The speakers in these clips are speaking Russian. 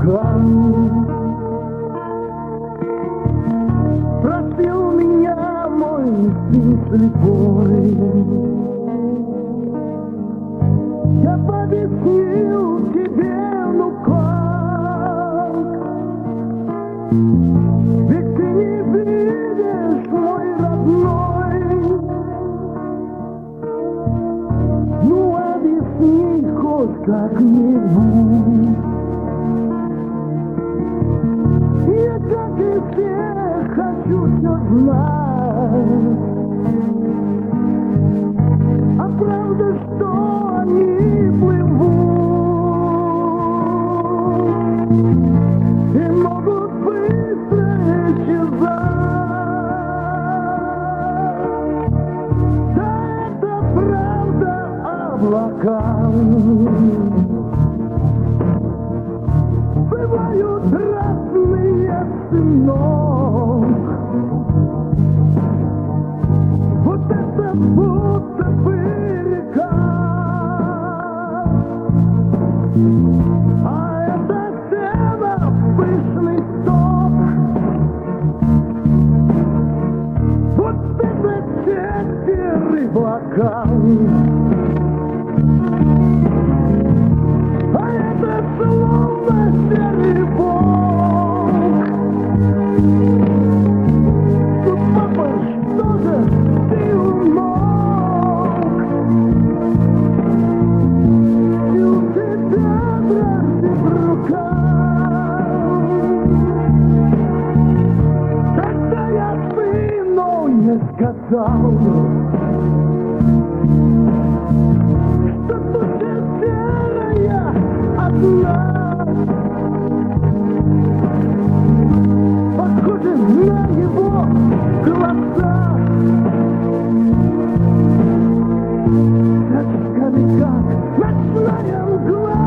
облакам. Просил меня мой сын слепой, я объяснил тебе, ну как, ведь ты не видишь, мой родной. Ну объясни хоть как-нибудь. Я, как и все, хочу все знать. А правда, что они плывут и могут быстро исчезать. Да, это правда, облака бывают разные, сынок. Вот это будто бы река, а это сено пышный сток. Вот это те рыбака, а это словно серый волк. Тут, папа, что же ты умолк? И у тебя дрожит рука. Тогда я сыну не сказал, что душа серая одна. Похоже на его глаза. Скажи, как ночная мгла.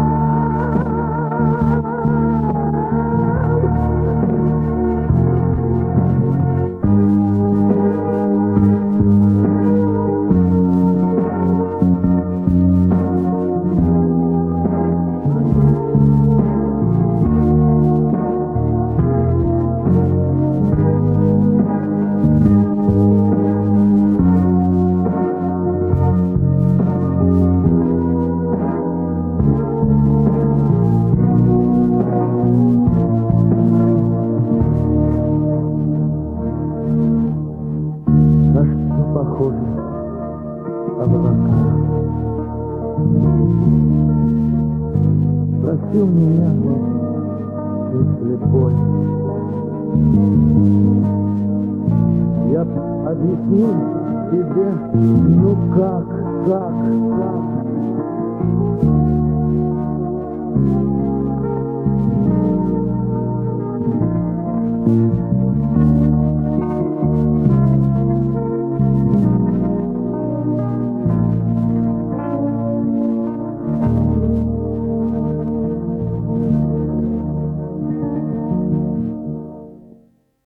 На что похожи облака? Просил меня сын слепой, я объяснил тебе, ну как.